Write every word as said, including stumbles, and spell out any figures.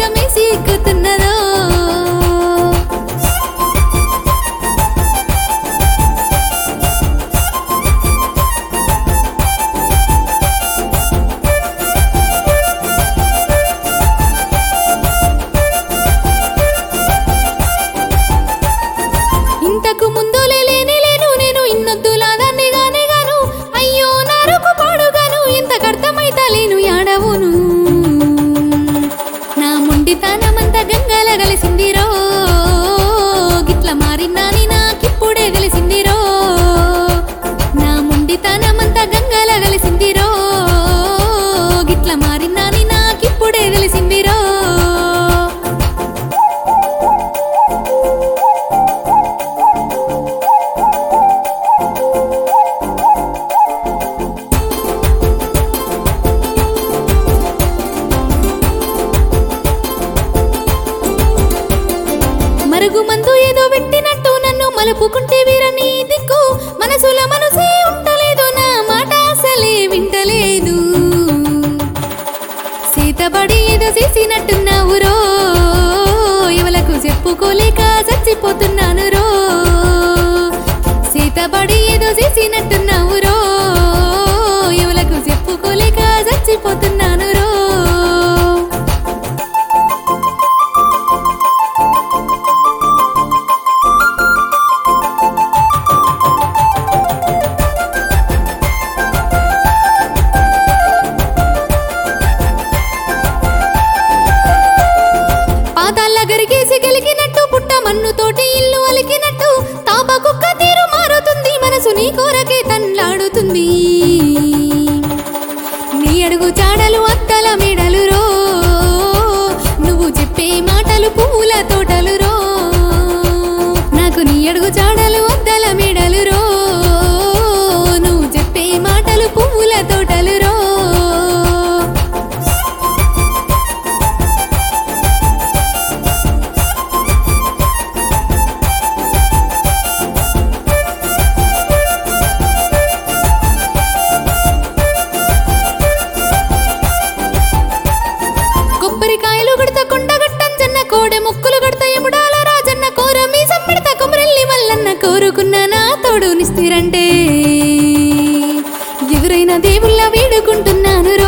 వేగమేసి ఎక్కుతున్నదో ఇంతకు ముందు లేని లేను నేను ఇన్నొద్దులా దాన్ని గానే గాను అయ్యో నారుకు పాడుగాను ఇంతకర్థమైతా లేను యాడవును నా మొండితనమంతా గంగల గలిసిందిరో గిట్ల మారినాని నాకిప్పుడే తెలిసిందిరో నా మొండితనమంతా గంగల గలిసిందిరో గిట్ల మారినాని నాకిప్పుడే తెలిసిందిరో మరుగు మందు ఏదో పెట్టినట్టు నన్ను మలుపుకుంటే వీరని దిక్కు మనసుల మనసే ఉంటలేదు నా మాట అసలే వింటలేదు సీతబడి ఏదో చేసినట్టున్నావు రో ఎవలకు చెప్పుకోలేక చచ్చిపోతున్నాను రో సీతబడి ఏదో చేసినట్టున్నావు రో ఎవలకు చెప్పుకోలేక చచ్చిపోతున్నాను రో గరిగేసి గెలికినట్టు పుట్ట మన్నుతోటి ఇల్లు అలికినట్టు తాప కుక్క తీరు మారుతుంది మనసు నీ కోరకే తన్లాడుతుంది నీ అడుగు చాడలు అత్తల మెడలు రో నువ్వు చెప్పే మాటలు పువ్వుల తోటలు రో నాకు నీ అడుగు చాడలు అద్దల మెడలు రో నువ్వు చెప్పే మాటలు పువ్వుల తోటలు రో కొబ్బరికాయలు గడత కొండగట్టంజన్న కోడె ముక్కులు గడత ఎముడాల రాజన్న కోర మీ సమ్మిడత కుమరెల్లి వల్లన్న కోరుకున్న నా తోడు నిస్తిరంటే ఎవరైనా దేవుళ్ళ వేడుకుంటున్నాను